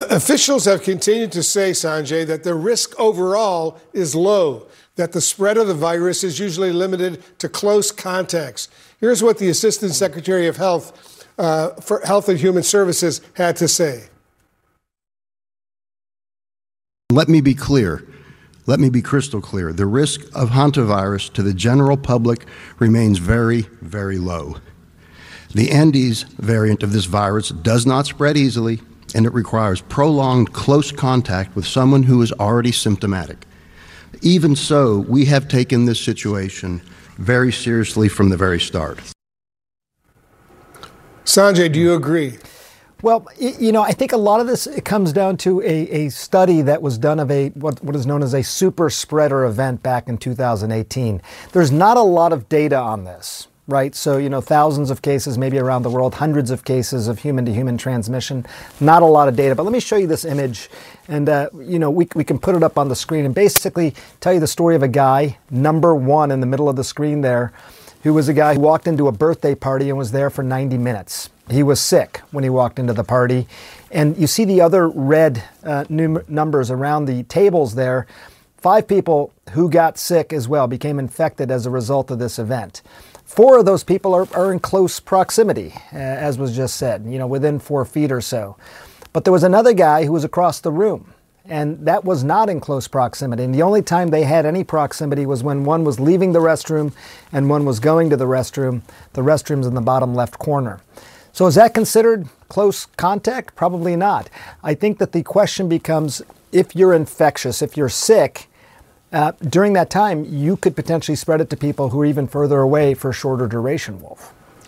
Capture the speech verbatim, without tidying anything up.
Officials have continued to say, Sanjay, that the risk overall is low, that the spread of the virus is usually limited to close contacts. Here's what the Assistant Secretary of Health uh, for Health and Human Services had to say. Let me be clear. Let me be crystal clear. The risk of hantavirus to the general public remains very, very low. The Andes variant of this virus does not spread easily, and it requires prolonged close contact with someone who is already symptomatic. Even so, we have taken this situation very seriously from the very start. Sanjay, do you agree? Well, you know, I think a lot of this, it comes down to a, a study that was done of a what, what is known as a super spreader event back in two thousand eighteen. There's not a lot of data on this, right? So, you know, thousands of cases maybe around the world, hundreds of cases of human-to-human transmission, not a lot of data. But let me show you this image, and, uh, you know, we, we can put it up on the screen and basically tell you the story of a guy, number one in the middle of the screen there, who was a guy who walked into a birthday party and was there for ninety minutes. He was sick when he walked into the party. And you see the other red uh, num- numbers around the tables there. Five people who got sick as well, became infected as a result of this event. Four of those people are, are in close proximity, uh, as was just said, you know, within four feet or so. But there was another guy who was across the room, and that was not in close proximity. And the only time they had any proximity was when one was leaving the restroom and one was going to the restroom. The restroom's in the bottom left corner. So is that considered close contact? Probably not. I think that the question becomes, if you're infectious, if you're sick, uh, during that time, you could potentially spread it to people who are even further away for a shorter duration, Wolf.